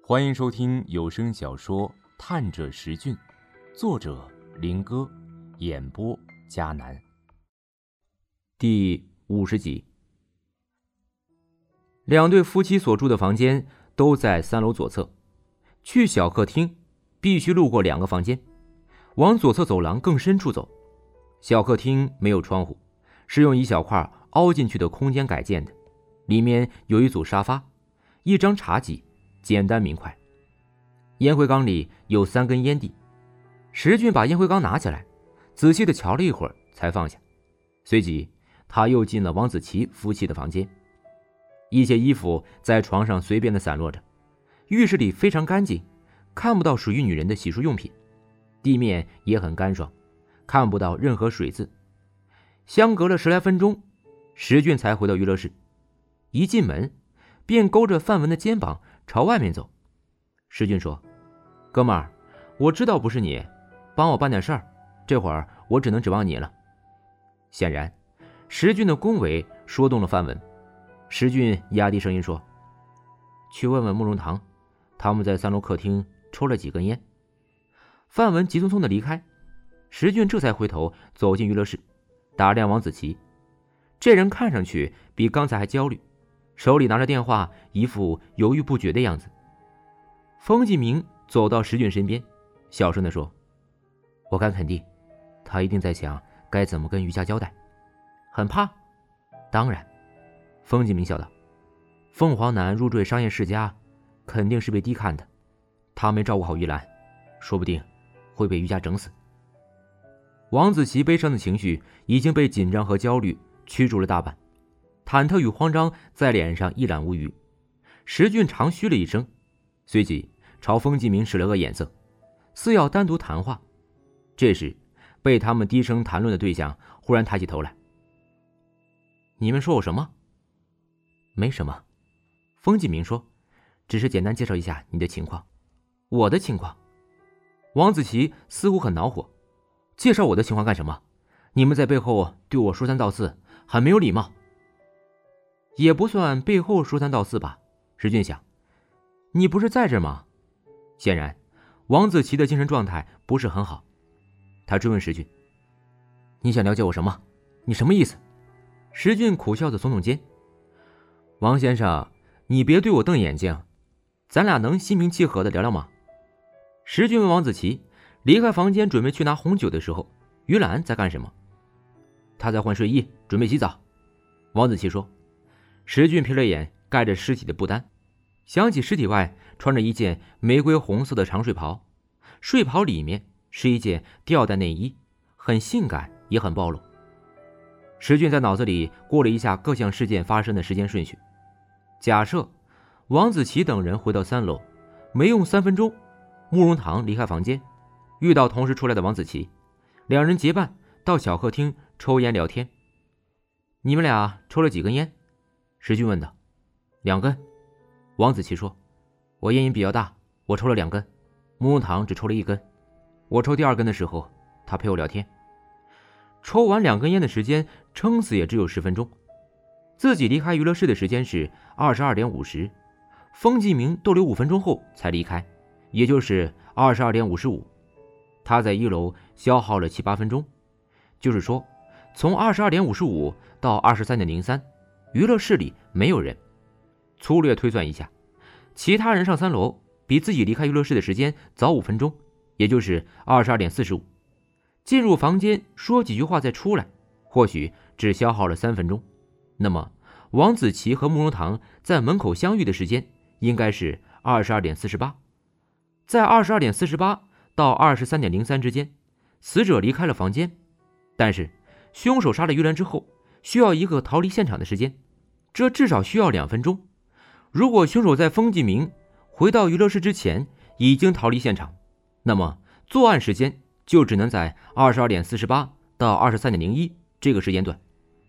欢迎收听有声小说《探者石俊》，作者林哥，演播迦南。 第50集。两对夫妻所住的房间都在3楼左侧，去小客厅必须路过2个房间，往左侧走廊更深处走。小客厅没有窗户，是用一小块凹进去的空间改建的，里面有一组沙发，一张茶几，简单明快。烟灰缸里有3根烟蒂，石俊把烟灰缸拿起来，仔细地瞧了一会儿才放下。随即他又进了王子琪夫妻的房间，一些衣服在床上随便地散落着，浴室里非常干净，看不到属于女人的洗漱用品，地面也很干爽，看不到任何水渍。相隔了10来分钟，石俊才回到娱乐室，一进门便勾着范文的肩膀朝外面走。石俊说：哥们儿，我知道不是你，帮我办点事儿，这会儿我只能指望你了。显然石俊的恭维说动了范文，石俊压低声音说：去问问慕容堂，他们在3楼客厅抽了几根烟。范文急匆匆地离开，石俊这才回头走进娱乐室，打量王子琪。这人看上去比刚才还焦虑，手里拿着电话，一副犹豫不决的样子。风继明走到石俊身边，小声地说：我敢肯定，他一定在想该怎么跟于家交代。很怕？当然。风继明笑道：凤凰男入赘商业世家，肯定是被低看的，他没照顾好于兰，说不定会被于家整死。王子琪悲伤的情绪已经被紧张和焦虑驱逐了大半，忐忑与慌张在脸上一览无余。石俊长吁了一声，随即朝风继明使了个眼色，似要单独谈话。这时被他们低声谈论的对象忽然抬起头来：你们说我什么？没什么，风继明说，只是简单介绍一下你的情况。我的情况？王子琪似乎很恼火，介绍我的情况干什么？你们在背后对我说三道四，很没有礼貌。也不算背后说三道四吧，石俊想，你不是在这吗？显然王子琪的精神状态不是很好，他追问石俊：你想了解我什么？你什么意思？石俊苦笑着耸耸肩：王先生，你别对我瞪眼睛，咱俩能心平气和的聊聊吗？石俊问王子琪离开房间准备去拿红酒的时候，于兰在干什么？他在换睡衣，准备洗澡。王子琪说。石俊瞥了眼盖着尸体的布单，想起尸体外穿着一件玫瑰红色的长睡袍，睡袍里面是一件吊带内衣，很性感也很暴露。石俊在脑子里过了一下各项事件发生的时间顺序，假设王子琪等人回到3楼，没用3分钟，慕容堂离开房间，遇到同时出来的王子琪，两人结伴到小客厅抽烟聊天。你们俩抽了几根烟？石俊问道。2根。王子琪说，我烟瘾比较大，我抽了2根，慕容堂只抽了1根，我抽第2根的时候他陪我聊天。抽完2根烟的时间撑死也只有10分钟，自己离开娱乐室的时间是22点50，风继明逗留5分钟后才离开，也就是22点55。他在1楼消耗了7、8分钟，就是说从22点55到23点03，娱乐室里没有人。粗略推算一下，其他人上3楼比自己离开娱乐室的时间早5分钟，也就是22点45。进入房间说几句话再出来，或许只消耗了3分钟。那么王子琪和慕容堂在门口相遇的时间应该是22点48。在22点48到23点03之间，死者离开了房间，但是凶手杀了于兰之后需要一个逃离现场的时间，这至少需要2分钟。如果凶手在风继明回到娱乐室之前已经逃离现场，那么作案时间就只能在22点48到23点01这个时间段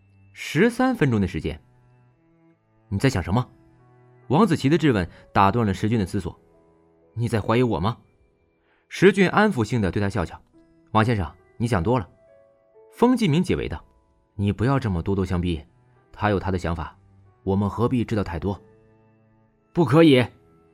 ，13分钟的时间。你在想什么？王子琪的质问打断了石俊的思索。你在怀疑我吗？石俊安抚性的对他笑笑。王先生，你想多了。风继明解围道，你不要这么咄咄相逼，他有他的想法，我们何必知道太多？不可以。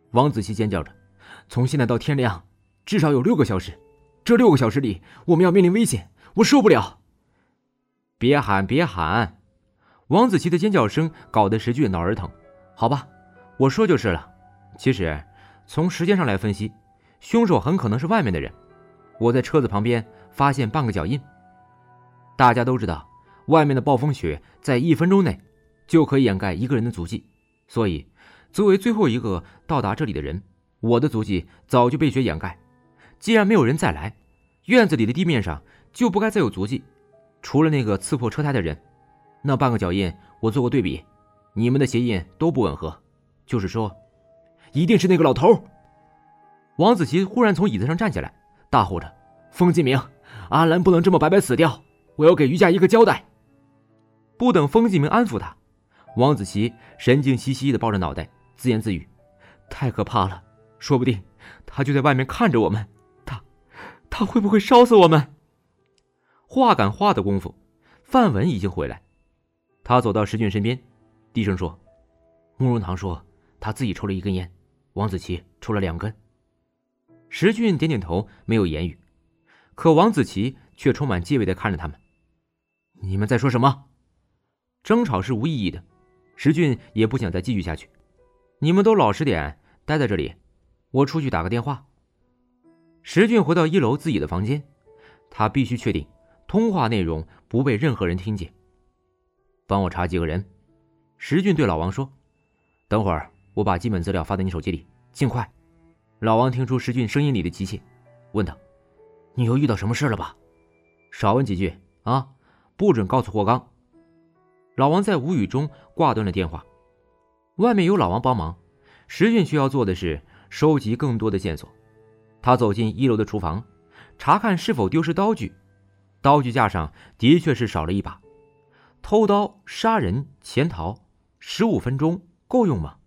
王子琪尖叫着：“从现在到天亮，至少有6个小时，这6个小时里，我们要面临危险，我受不了！”别喊，别喊！王子琪的尖叫声搞得石俊脑儿疼。好吧，我说就是了。其实，从时间上来分析，凶手很可能是外面的人。我在车子旁边发现半个脚印。大家都知道，外面的暴风雪在1分钟内就可以掩盖一个人的足迹，所以作为最后一个到达这里的人，我的足迹早就被雪掩盖。既然没有人再来，院子里的地面上就不该再有足迹，除了那个刺破车胎的人。那半个脚印我做过对比，你们的鞋印都不吻合，就是说一定是那个老头。王子琪忽然从椅子上站起来，大吼着：“封继明，阿兰不能这么白白死掉，我要给于家一个交代！”不等封继明安抚他，王子琪神经兮兮地抱着脑袋，自言自语：“太可怕了，说不定他就在外面看着我们，他会不会烧死我们？”话赶话的功夫，范文已经回来。他走到石俊身边，低声说：“慕容堂说他自己抽了1根烟，王子琪抽了2根。”石俊点点头，没有言语。可王子琪却充满戒备地看着他们：“你们在说什么？”争吵是无意义的，石俊也不想再继续下去。你们都老实点，待在这里，我出去打个电话。石俊回到1楼自己的房间，他必须确定通话内容不被任何人听见。帮我查几个人。石俊对老王说：“等会儿我把基本资料发在你手机里，尽快。”老王听出石俊声音里的急切，问道：“你又遇到什么事了吧？少问几句啊，不准告诉霍刚。”老王在无语中挂断了电话。外面有老王帮忙，石俊需要做的是收集更多的线索。他走进1楼的厨房，查看是否丢失刀具。刀具架上的确是少了一把。偷刀、杀人、潜逃，15分钟够用吗？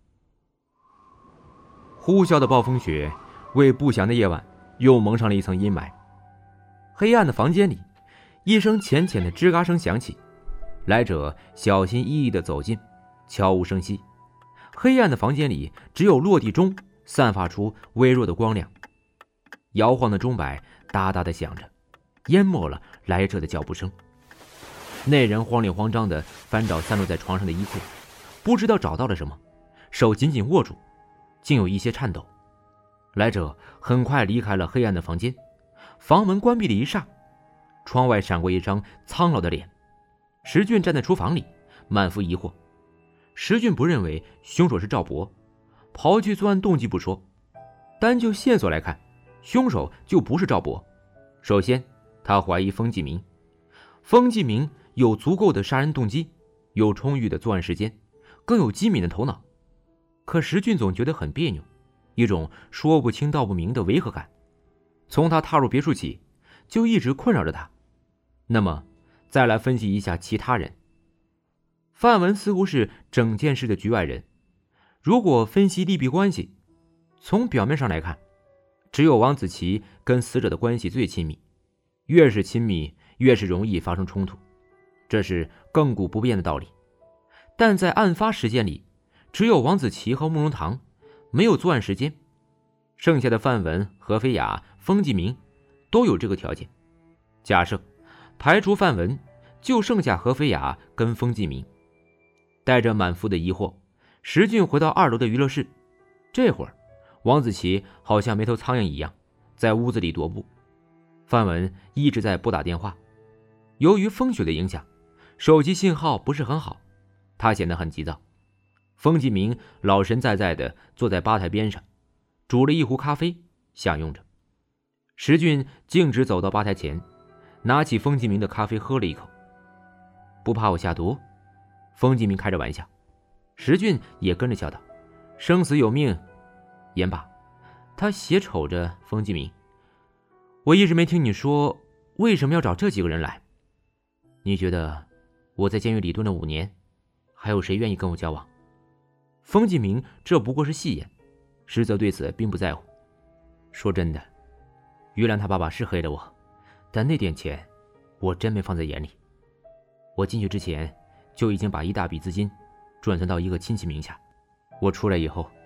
呼啸的暴风雪为不祥的夜晚又蒙上了一层阴霾。黑暗的房间里，一声浅浅的吱嘎声响起，来者小心翼翼地走近，悄无声息。黑暗的房间里只有落地钟散发出微弱的光亮，摇晃的钟摆哒哒地响着，淹没了来者的脚步声。那人慌里慌张地翻找散落在床上的衣裤，不知道找到了什么，手紧紧握住，竟有一些颤抖。来者很快离开了黑暗的房间，房门关闭了一刹，窗外闪过一张苍老的脸。石俊站在厨房里，满腹疑惑。石俊不认为凶手是赵博，刨去作案动机不说，单就线索来看，凶手就不是赵博。首先，他怀疑封继明。封继明有足够的杀人动机，有充裕的作案时间，更有机敏的头脑。可石俊总觉得很别扭，一种说不清道不明的违和感，从他踏入别墅起就一直困扰着他。那么再来分析一下其他人。范文似乎是整件事的局外人，如果分析利弊关系，从表面上来看，只有王子琪跟死者的关系最亲密，越是亲密越是容易发生冲突，这是亘古不变的道理。但在案发时间里，只有王子琪和慕容堂没有作案时间，剩下的范文、何飞雅、封继明都有这个条件。假设排除范文，就剩下何飞雅跟封继明。带着满腹的疑惑，石俊回到2楼的娱乐室。这会儿王子琪好像没头苍蝇一样在屋子里踱步，范文一直在拨打电话。由于风雪的影响，手机信号不是很好，他显得很急躁。封继明老神在在地坐在吧台边上，煮了一壶咖啡享用着。石俊径直走到吧台前，拿起封继明的咖啡喝了一口。不怕我下毒？封继明开着玩笑。石俊也跟着笑道：“生死有命，言罢。”他斜瞅着封继明：“我一直没听你说为什么要找这几个人来。你觉得我在监狱里蹲了5年，还有谁愿意跟我交往？”封继明这不过是戏言，实则对此并不在乎。说真的，于兰他爸爸是黑了我，但那点钱我真没放在眼里。我进去之前就已经把一大笔资金转存到一个亲戚名下，我出来以后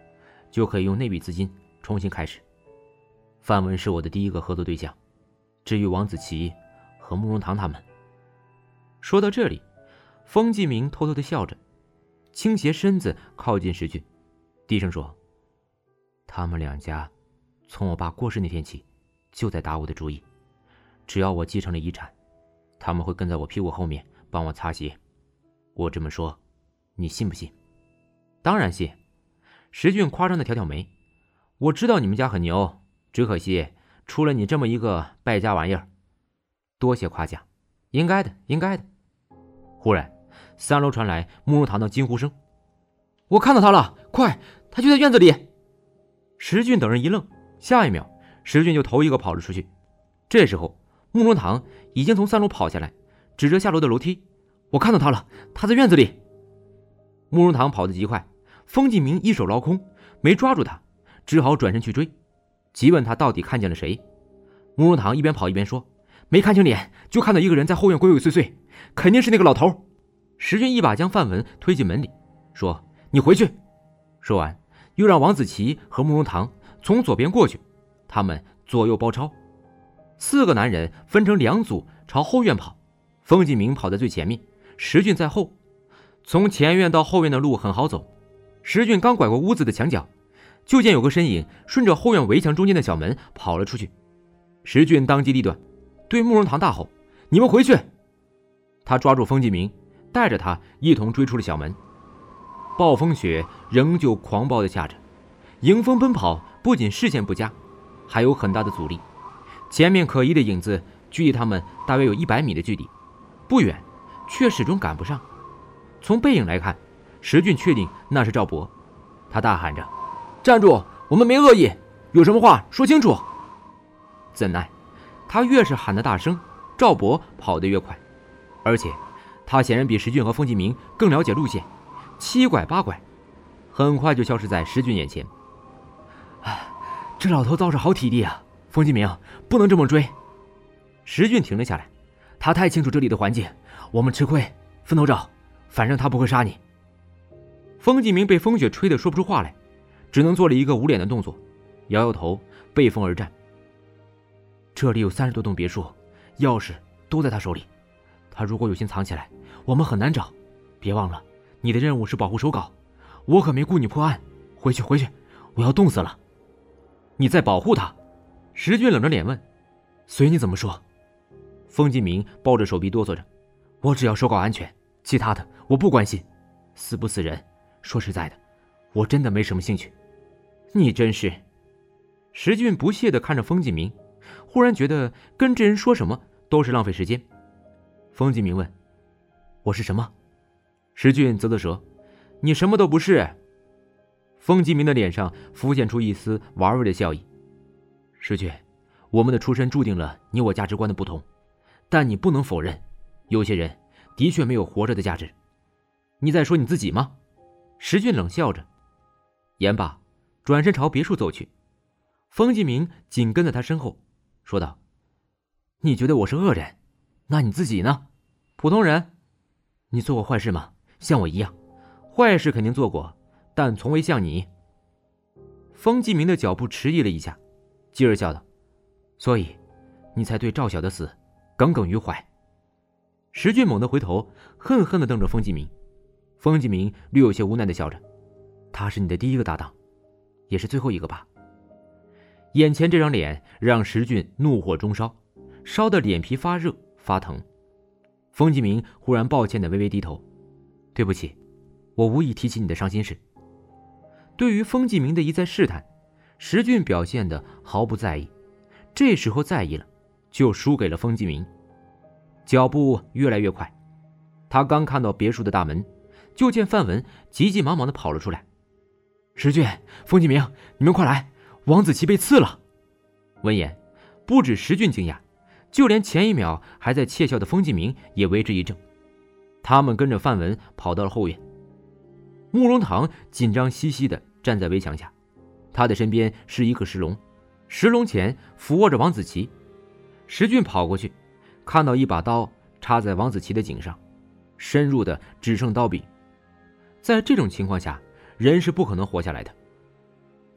就可以用那笔资金重新开始。范文是我的第一个合作对象，至于王子琪和慕容堂他们……说到这里，风继明偷偷地笑着，倾斜身子靠近石俊，低声说：“他们两家从我爸过世那天起就在打我的主意，只要我继承了遗产，他们会跟在我屁股后面帮我擦鞋。我这么说，你信不信？”“当然信。”石俊夸张地挑挑眉，“我知道你们家很牛，只可惜出了你这么一个败家玩意儿。”“多谢夸奖，应该的，应该的。”忽然3楼传来慕容堂的惊呼声：“我看到他了，快，他就在院子里！”石俊等人一愣，下一秒石俊就头一个跑了出去。这时候慕容堂已经从3楼跑下来，指着下楼的楼梯：“我看到他了，他在院子里！”慕容堂跑得极快，风继明一手捞空，没抓住他，只好转身去追，急问他到底看见了谁。慕容堂一边跑一边说：“没看清脸，就看到一个人在后院鬼鬼祟祟，肯定是那个老头。”石俊一把将范文推进门里，说：“你回去。”说完又让王子琪和慕容堂从左边过去，他们左右包抄。4个男人分成2组朝后院跑，风继明跑在最前面，石俊在后。从前院到后院的路很好走，石俊刚拐过屋子的墙角，就见有个身影顺着后院围墙中间的小门跑了出去。石俊当机立断，对慕容堂大吼：“你们回去！”他抓住风继明，带着他一同追出了小门。暴风雪仍旧狂暴地下着，迎风奔跑不仅视线不佳，还有很大的阻力。前面可疑的影子距离他们大约有100米的距离，不远，却始终赶不上。从背影来看，石俊确定那是赵博。他大喊着：“站住！我们没恶意，有什么话说清楚！”怎奈他越是喊得大声，赵博跑得越快，而且他显然比石俊和风继明更了解路线，7拐8拐，很快就消失在石俊眼前。这老头倒是好体力啊，风继明，不能这么追。石俊停了下来，他太清楚这里的环境，我们吃亏，分头找，反正他不会杀你。风继明被风雪吹得说不出话来，只能做了一个捂脸的动作，摇摇头，背风而战。这里有30多栋别墅，钥匙都在他手里，他如果有心藏起来，我们很难找。别忘了，你的任务是保护手稿，我可没雇你破案。回去，我要冻死了。你在保护他？石俊冷着脸问。随你怎么说。风继明抱着手臂哆嗦着，我只要手稿安全，其他的我不关心。死不死人，说实在的，我真的没什么兴趣。你真是……石俊不屑地看着风继明，忽然觉得跟这人说什么都是浪费时间。风继明问：“我是什么？”石俊啧啧舌：“你什么都不是。”风继明的脸上浮现出一丝玩味的笑意。石俊，我们的出身注定了你我价值观的不同，但你不能否认，有些人的确没有活着的价值。你在说你自己吗？石俊冷笑着。言罢，转身朝别墅走去。风继明紧跟在他身后，说道：“你觉得我是恶人，那你自己呢？普通人。你做过坏事吗？像我一样，坏事肯定做过，但从未像你。”风继明的脚步迟疑了一下，继而笑道：“所以你才对赵晓的死耿耿于怀。”石俊猛地回头，恨恨地瞪着风继明。风继明略有些无奈地笑着：“他是你的第一个搭档，也是最后一个吧？”眼前这张脸让石俊怒火中烧，烧得脸皮发热发疼。风继明忽然抱歉地微微低头：“对不起，我无意提起你的伤心事。”对于风继明的一再试探，石俊表现得毫不在意，这时候在意了，就输给了风继明。脚步越来越快，他刚看到别墅的大门，就见范文急急忙忙地跑了出来。“石俊，风继明，你们快来，王子琪被刺了！”闻言，不止石俊惊讶，就连前一秒还在窃笑的风继明也为之一怔。他们跟着范文跑到了后院。慕容堂紧张兮兮地站在围墙下，他的身边是一个石龙，石龙前俯卧着王子琪。石俊跑过去，看到一把刀插在王子琪的颈上，深入的只剩刀柄。在这种情况下，人是不可能活下来的。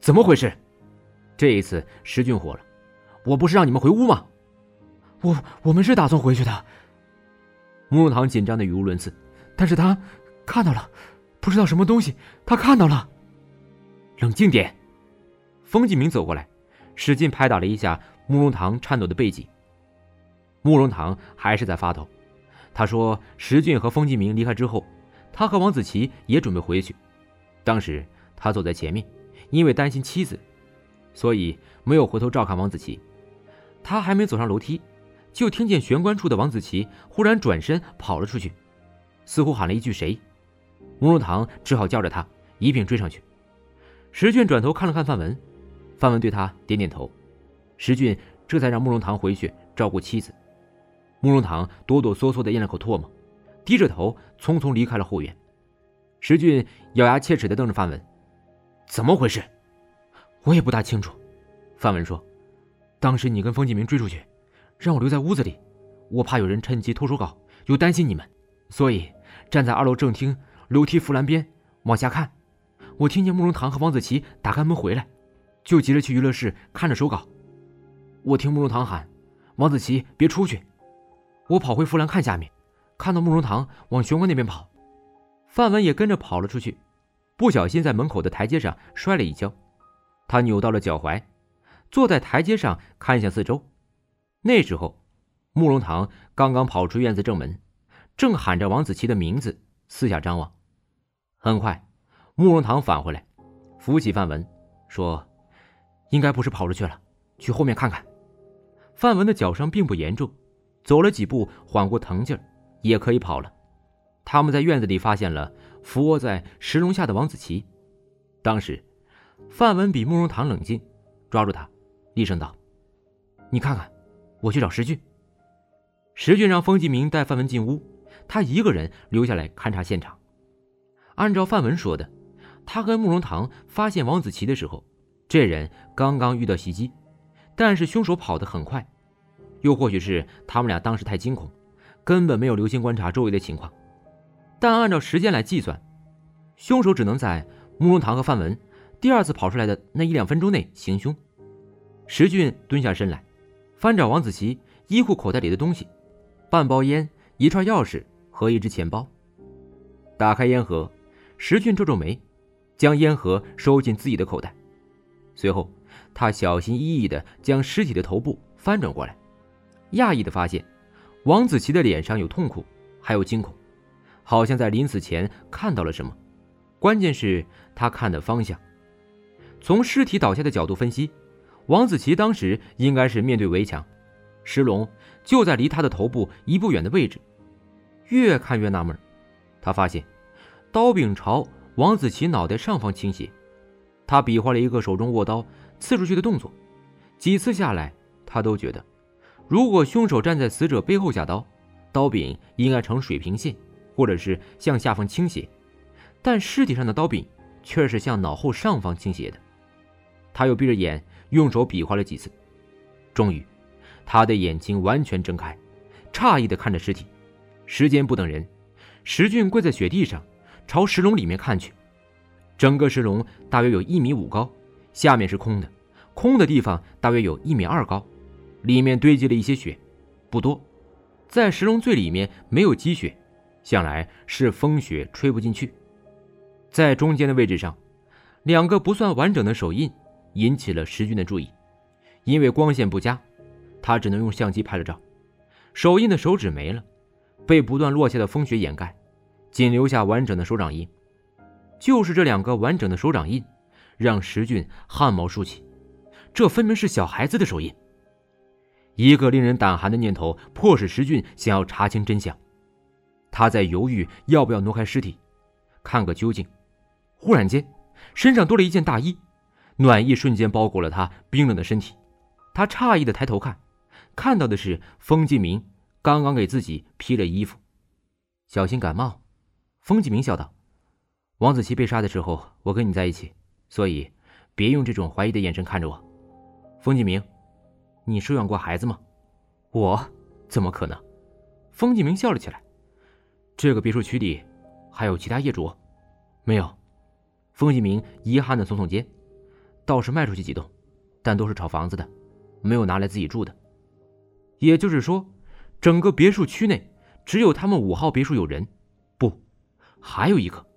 怎么回事？这一次石俊火了，我不是让你们回屋吗？ 我们是打算回去的。 慕容堂紧张的语无伦次， 但是他看到了，不知道什么东西，他看到了。 冷静点。风继明走过来，使劲拍打了一下慕容堂颤抖的背脊。慕容堂还是在发抖。他说石俊和风继明离开之后，他和王子琪也准备回去。当时他走在前面，因为担心妻子，所以没有回头照看王子琪。他还没走上楼梯，就听见玄关处的王子琪忽然转身跑了出去，似乎喊了一句谁。慕容堂只好叫着他一并追上去。石俊转头看了看范文，范文对他点点头。石俊这才让慕容堂回去照顾妻子。慕容堂哆哆嗦嗦地咽了口唾沫，低着头匆匆离开了后院。石俊咬牙切齿地瞪着范文，怎么回事？ 我也不大清楚。 范文说， 当时你跟风继明追出去，让我留在屋子里，我怕有人趁机偷手稿，又担心你们，所以站在2楼正厅楼梯扶栏边往下看。我听见慕容堂和王子琪打开门回来，就急着去娱乐室看着手稿。我听慕容堂喊王子琪别出去，我跑回扶栏看下面，看到慕容堂往玄关那边跑。 范文也跟着跑了出去，不小心在门口的台阶上摔了一跤，他扭到了脚踝，坐在台阶上看向四周。那时候慕容堂刚刚跑出院子正门，正喊着王子琪的名字四下张望。很快慕容堂返回来，扶起范文说， 应该不是跑出去了，去后面看看。 范文的脚伤并不严重，走了几步缓过疼劲儿，也可以跑了。他们在院子里发现了伏卧在石笼下的王子琪。当时范文比慕容堂冷静，抓住他厉声道， 你看看，我去找石俊。 石俊让风继明带范文进屋，他一个人留下来勘察现场。按照范文说的，他跟慕容堂发现王子琪的时候，这人刚刚遇到袭击，但是凶手跑得很快，又或许是他们俩当时太惊恐，根本没有留心观察周围的情况。但按照时间来计算，凶手只能在慕容堂和范文第二次跑出来的那1-2分钟内行凶。石俊蹲下身来，翻找王子琪衣裤口袋里的东西，半包烟、一串钥匙和一只钱包。打开烟盒，石俊皱皱眉，将烟盒收进自己的口袋。随后他小心翼翼地将尸体的头部翻转过来，讶异地发现王子琪的脸上有痛苦，还有惊恐，好像在临死前看到了什么。关键是他看的方向。从尸体倒下的角度分析，王子琪当时应该是面对围墙，石笼就在离他的头部一步远的位置。越看越纳闷，他发现刀柄朝王子琪脑袋上方倾斜。他比划了一个手中握刀刺出去的动作，几次下来他都觉得，如果凶手站在死者背后下刀，刀柄应该呈水平线，或者是向下方倾斜，但尸体上的刀柄却是向脑后上方倾斜的。他又闭着眼用手比划了几次，终于他的眼睛完全睁开，诧异地看着尸体。时间不等人，石俊跪在雪地上朝石笼里面看去。整个石笼大约有1.5米高，下面是空的，空的地方大约有1.2米高，里面堆积了一些雪，不多。在石笼最里面没有积雪，想来是风雪吹不进去。在中间的位置上，2个不算完整的手印引起了石俊的注意。因为光线不佳，他只能用相机拍了照。手印的手指没了，被不断落下的风雪掩盖，仅留下完整的手掌印。就是这2个完整的手掌印让石俊汗毛竖起，这分明是小孩子的手印。一个令人胆寒的念头迫使石俊想要查清真相。他在犹豫要不要挪开尸体看个究竟。忽然间身上多了一件大衣，暖意瞬间包裹了他冰冷的身体。他诧异地抬头看，看到的是风继明刚刚给自己披了衣服。小心感冒。风继明笑道，王子琪被杀的时候我跟你在一起，所以别用这种怀疑的眼神看着我。风继明，你收养过孩子吗？我怎么可能？风继明笑了起来。这个别墅区里还有其他业主？没有。风继明遗憾地耸耸肩， 倒是卖出去几栋，但都是炒房子的，没有拿来自己住的。也就是说，整个别墅区内只有他们5号别墅有人，不，还有一个